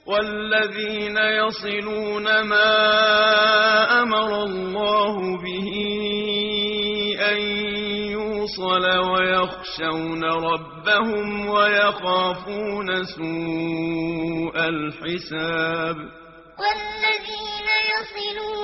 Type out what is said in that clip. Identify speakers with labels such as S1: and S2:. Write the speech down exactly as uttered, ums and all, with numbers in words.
S1: والذين يصلون ما أمر الله به أن يوصل ويخشون ربهم ويخافون سوء الحساب.
S2: والذين يصلون